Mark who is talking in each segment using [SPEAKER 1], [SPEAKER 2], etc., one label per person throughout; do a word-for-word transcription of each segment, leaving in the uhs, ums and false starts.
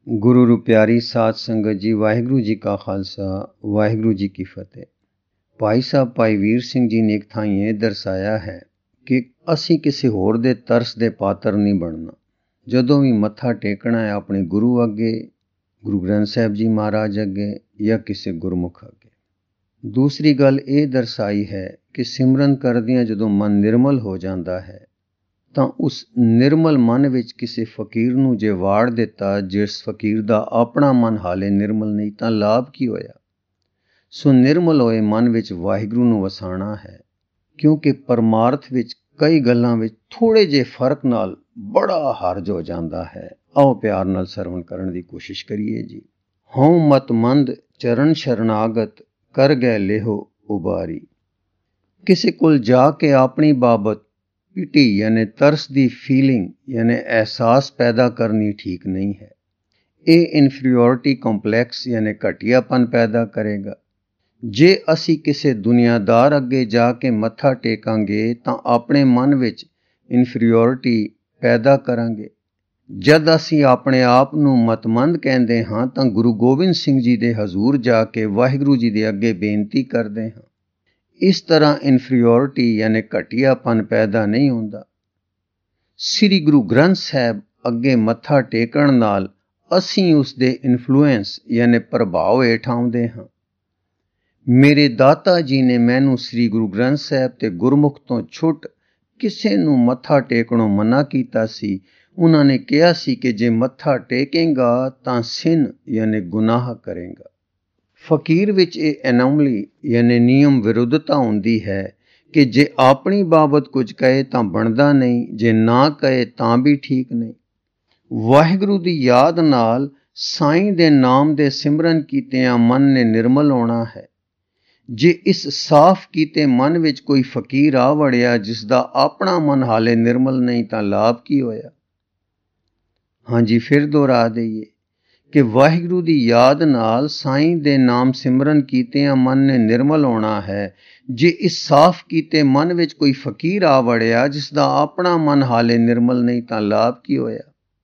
[SPEAKER 1] ਗੁਰੂ ਰੂ ਪਿਆਰੀ ਸਾਧ ਸੰਗਤ ਜੀ, ਵਾਹਿਗੁਰੂ ਜੀ ਕਾ ਖਾਲਸਾ, ਵਾਹਿਗੁਰੂ ਜੀ ਕੀ ਫਤਿਹ। ਭਾਈ ਸਾਹਿਬ ਭਾਈ ਵੀਰ ਸਿੰਘ ਜੀ ਨੇ ਇੱਕ ਥਾਂ ਇਹ ਦਰਸਾਇਆ ਹੈ ਕਿ ਅਸੀਂ ਕਿਸੇ ਹੋਰ ਦੇ ਤਰਸ ਦੇ ਪਾਤਰ ਨਹੀਂ ਬਣਨਾ। ਜਦੋਂ ਵੀ ਮੱਥਾ ਟੇਕਣਾ ਹੈ ਆਪਣੇ ਗੁਰੂ ਅੱਗੇ, ਗੁਰੂ ਗ੍ਰੰਥ ਸਾਹਿਬ ਜੀ ਮਹਾਰਾਜ ਅੱਗੇ ਜਾਂ ਕਿਸੇ ਗੁਰਮੁਖ ਅੱਗੇ। ਦੂਸਰੀ ਗੱਲ ਇਹ ਦਰਸਾਈ ਹੈ ਕਿ ਸਿਮਰਨ ਕਰਦਿਆਂ ਜਦੋਂ ਮਨ ਨਿਰਮਲ ਹੋ ਜਾਂਦਾ ਹੈ ਤਾਂ ਉਸ ਨਿਰਮਲ ਮਨ ਵਿੱਚ ਕਿਸੇ ਫਕੀਰ ਨੂੰ ਜੇ ਵਾੜ ਦਿੱਤਾ, ਜਿਸ ਫਕੀਰ ਦਾ ਆਪਣਾ ਮਨ ਹਾਲੇ ਨਿਰਮਲ ਨਹੀਂ, ਤਾਂ ਲਾਭ ਕੀ ਹੋਇਆ। ਸੋ ਨਿਰਮਲ ਹੋਏ ਮਨ ਵਿੱਚ ਵਾਹਿਗੁਰੂ ਨੂੰ ਵਸਾਉਣਾ ਹੈ, ਕਿਉਂਕਿ ਪਰਮਾਰਥ ਵਿੱਚ ਕਈ ਗੱਲਾਂ ਵਿੱਚ ਥੋੜ੍ਹੇ ਜਿਹੇ ਫਰਕ ਨਾਲ ਬੜਾ ਹਰਜ ਹੋ ਜਾਂਦਾ ਹੈ। ਆਓ ਪਿਆਰ ਨਾਲ ਸਰਵਣ ਕਰਨ ਦੀ ਕੋਸ਼ਿਸ਼ ਕਰੀਏ ਜੀ। ਹਉ ਮਤ ਮੰਦ ਚਰਨ ਸ਼ਰਨਾਗਤ ਕਰ ਗਏ ਲੇਹੋ ਉਬਾਰੀ। ਕਿਸੇ ਕੋਲ ਜਾ ਕੇ ਆਪਣੀ ਬਾਬਤ ਪਿਟੀ ਯਾਨੀ ਤਰਸ ਦੀ ਫੀਲਿੰਗ ਯਾਨੀ ਅਹਿਸਾਸ ਪੈਦਾ ਕਰਨੀ ਠੀਕ ਨਹੀਂ ਹੈ। ਇਹ ਇਨਫੀਰੀਓਰਿਟੀ ਕੰਪਲੈਕਸ ਯਾਨੀ ਘਟੀਆਪਨ ਪੈਦਾ ਕਰੇਗਾ। ਜੇ ਅਸੀਂ ਕਿਸੇ ਦੁਨੀਆਦਾਰ ਅੱਗੇ ਜਾ ਕੇ ਮੱਥਾ ਟੇਕਾਂਗੇ ਤਾਂ ਆਪਣੇ ਮਨ ਵਿੱਚ ਇਨਫੀਰੀਓਰਿਟੀ ਪੈਦਾ ਕਰਾਂਗੇ। ਜਦ ਅਸੀਂ ਆਪਣੇ ਆਪ ਨੂੰ ਮਤਮੰਦ ਕਹਿੰਦੇ ਹਾਂ ਤਾਂ ਗੁਰੂ ਗੋਬਿੰਦ ਸਿੰਘ ਜੀ ਦੇ ਹਜ਼ੂਰ ਜਾ ਕੇ ਵਾਹਿਗੁਰੂ ਜੀ ਦੇ ਅੱਗੇ ਬੇਨਤੀ ਕਰਦੇ ਹਾਂ। ਇਸ ਤਰ੍ਹਾਂ ਇਨਫੀਰੀਓਰਿਟੀ ਯਾਨੀ ਘਟੀਆਪਨ ਪੈਦਾ ਨਹੀਂ ਹੁੰਦਾ। ਸ੍ਰੀ ਗੁਰੂ ਗ੍ਰੰਥ ਸਾਹਿਬ ਅੱਗੇ ਮੱਥਾ ਟੇਕਣ ਨਾਲ ਅਸੀਂ ਉਸ ਦੇ ਇਨਫਲੂਐਂਸ ਯਾਨੀ ਪ੍ਰਭਾਵ ਹੇਠ ਆਉਂਦੇ ਹਾਂ। ਮੇਰੇ ਦਾਤਾ ਜੀ ਨੇ ਮੈਨੂੰ ਸ੍ਰੀ ਗੁਰੂ ਗ੍ਰੰਥ ਸਾਹਿਬ ਤੇ ਗੁਰਮੁਖ ਤੋਂ ਛੁੱਟ ਕਿਸੇ ਨੂੰ ਮੱਥਾ ਟੇਕਣੋਂ ਮਨਾ ਕੀਤਾ ਸੀ। ਉਹਨਾਂ ਨੇ ਕਿਹਾ ਸੀ ਕਿ ਜੇ ਮੱਥਾ ਟੇਕੇਗਾ ਤਾਂ ਸਿਨ ਯਾਨੀ ਗੁਨਾਹ ਕਰੇਗਾ। ਫਕੀਰ ਵਿੱਚ ਇਹ ਐਨੋਮਲੀ ਯਾਨੀ ਨਿਯਮ ਵਿਰੁੱਧਤਾ ਹੁੰਦੀ ਹੈ ਕਿ ਜੇ ਆਪਣੀ ਬਾਬਤ ਕੁਝ ਕਹੇ ਤਾਂ ਬਣਦਾ ਨਹੀਂ, ਜੇ ਨਾ ਕਹੇ ਤਾਂ ਵੀ ਠੀਕ ਨਹੀਂ। ਵਾਹਿਗੁਰੂ ਦੀ ਯਾਦ ਨਾਲ ਸਾਈਂ ਦੇ ਨਾਮ ਦੇ ਸਿਮਰਨ ਕੀਤਿਆਂ ਮਨ ਨੇ ਨਿਰਮਲ ਹੋਣਾ ਹੈ। ਜੇ ਇਸ ਸਾਫ਼ ਕੀਤੇ ਮਨ ਵਿੱਚ ਕੋਈ ਫਕੀਰ ਆ ਵੜਿਆ ਜਿਸ ਦਾ ਆਪਣਾ ਮਨ ਹਾਲੇ ਨਿਰਮਲ ਨਹੀਂ, ਤਾਂ ਲਾਭ ਕੀ ਹੋਇਆ। ਹਾਂਜੀ, ਫਿਰ ਦੁਹਰਾ ਦਈਏ ਕਿ ਵਾਹਿਗੁਰੂ ਦੀ ਯਾਦ ਨਾਲ ਸਾਈਂ ਦੇ ਨਾਮ ਸਿਮਰਨ ਕੀਤਿਆਂ ਮਨ ਨੇ ਨਿਰਮਲ ਹੋਣਾ ਹੈ। ਜੇ ਇਸ ਸਾਫ਼ ਕੀਤੇ ਮਨ ਵਿੱਚ ਕੋਈ ਫਕੀਰ ਆ ਵੜਿਆ ਜਿਸ ਦਾ ਆਪਣਾ ਮਨ ਹਾਲੇ ਨਿਰਮਲ ਨਹੀਂ, ਤਾਂ ਲਾਭ ਕੀ ਹੋਇਆ।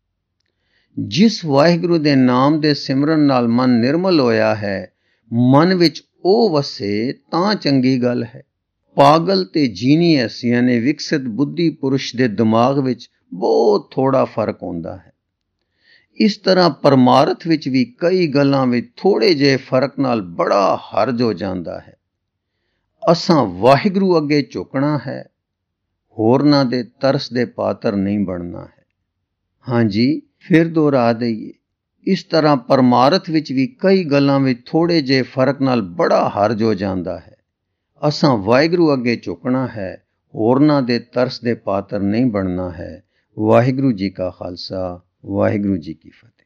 [SPEAKER 1] ਜਿਸ ਵਾਹਿਗੁਰੂ ਦੇ ਨਾਮ ਦੇ ਸਿਮਰਨ ਨਾਲ ਮਨ ਨਿਰਮਲ ਹੋਇਆ ਹੈ, ਮਨ ਵਿੱਚ ਉਹ ਵਸੇ ਤਾਂ ਚੰਗੀ ਗੱਲ ਹੈ। ਪਾਗਲ ਤੇ ਜੀਨੀਅਸ ਯਾਨੀ ਵਿਕਸਿਤ ਬੁੱਧੀ ਪੁਰਸ਼ ਦੇ ਦਿਮਾਗ ਵਿੱਚ ਬਹੁਤ ਥੋੜਾ ਫਰਕ ਹੁੰਦਾ ਹੈ। ਇਸ ਤਰ੍ਹਾਂ ਪਰਮਾਰਥ ਵਿੱਚ ਵੀ ਕਈ ਗੱਲਾਂ ਵਿੱਚ ਥੋੜ੍ਹੇ ਜਿਹੇ ਫਰਕ ਨਾਲ ਬੜਾ ਹਰਜ ਹੋ ਜਾਂਦਾ ਹੈ। ਅਸਾਂ ਵਾਹਿਗੁਰੂ ਅੱਗੇ ਝੁਕਣਾ ਹੈ, ਹੋਰਨਾਂ ਦੇ ਤਰਸ ਦੇ ਪਾਤਰ ਨਹੀਂ ਬਣਨਾ ਹੈ। ਹਾਂਜੀ, ਫਿਰ ਦੁਹਰਾ ਦਈਏ, ਇਸ ਤਰ੍ਹਾਂ ਪਰਮਾਰਥ ਵਿੱਚ ਵੀ ਕਈ ਗੱਲਾਂ ਵਿੱਚ ਥੋੜ੍ਹੇ ਜਿਹੇ ਫਰਕ ਨਾਲ ਬੜਾ ਹਰਜ ਹੋ ਜਾਂਦਾ ਹੈ। ਅਸਾਂ ਵਾਹਿਗੁਰੂ ਅੱਗੇ ਝੁਕਣਾ ਹੈ, ਹੋਰਨਾਂ ਦੇ ਤਰਸ ਦੇ ਪਾਤਰ ਨਹੀਂ ਬਣਨਾ ਹੈ। ਵਾਹਿਗੁਰੂ ਜੀ ਕਾ ਖਾਲਸਾ, ਵਾਹਿਗੁਰੂ ਜੀ ਕੀ ਫਤਿਹ।